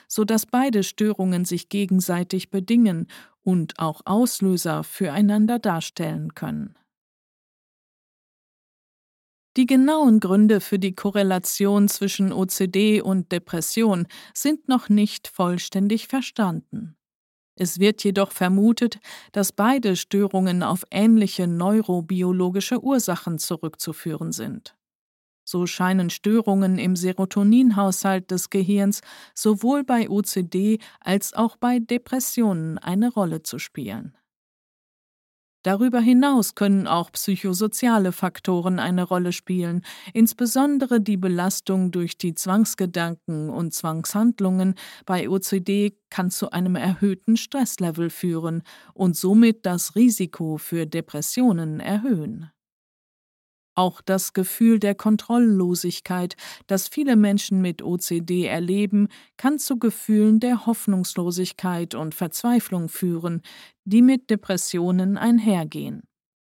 sodass beide Störungen sich gegenseitig bedingen und auch Auslöser füreinander darstellen können. Die genauen Gründe für die Korrelation zwischen OCD und Depression sind noch nicht vollständig verstanden. Es wird jedoch vermutet, dass beide Störungen auf ähnliche neurobiologische Ursachen zurückzuführen sind. So scheinen Störungen im Serotoninhaushalt des Gehirns sowohl bei OCD als auch bei Depressionen eine Rolle zu spielen. Darüber hinaus können auch psychosoziale Faktoren eine Rolle spielen, insbesondere die Belastung durch die Zwangsgedanken und Zwangshandlungen bei OCD kann zu einem erhöhten Stresslevel führen und somit das Risiko für Depressionen erhöhen. Auch das Gefühl der Kontrolllosigkeit, das viele Menschen mit OCD erleben, kann zu Gefühlen der Hoffnungslosigkeit und Verzweiflung führen, die mit Depressionen einhergehen.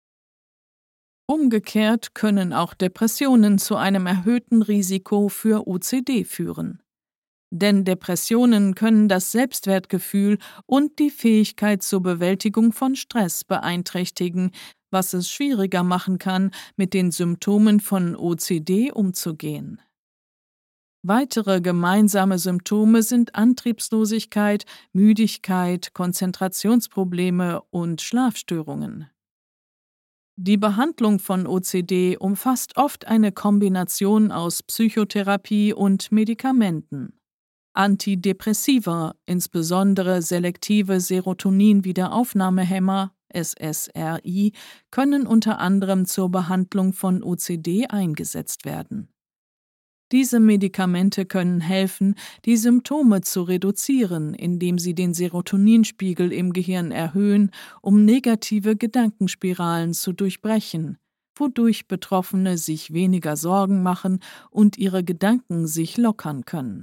Umgekehrt können auch Depressionen zu einem erhöhten Risiko für OCD führen. Denn Depressionen können das Selbstwertgefühl und die Fähigkeit zur Bewältigung von Stress beeinträchtigen, was es schwieriger machen kann, mit den Symptomen von OCD umzugehen. Weitere gemeinsame Symptome sind Antriebslosigkeit, Müdigkeit, Konzentrationsprobleme und Schlafstörungen. Die Behandlung von OCD umfasst oft eine Kombination aus Psychotherapie und Medikamenten. Antidepressiva, insbesondere selektive Serotonin-Wiederaufnahmehämmer SSRI, können unter anderem zur Behandlung von OCD eingesetzt werden. Diese Medikamente können helfen, die Symptome zu reduzieren, indem sie den Serotoninspiegel im Gehirn erhöhen, um negative Gedankenspiralen zu durchbrechen, wodurch Betroffene sich weniger Sorgen machen und ihre Gedanken sich lockern können.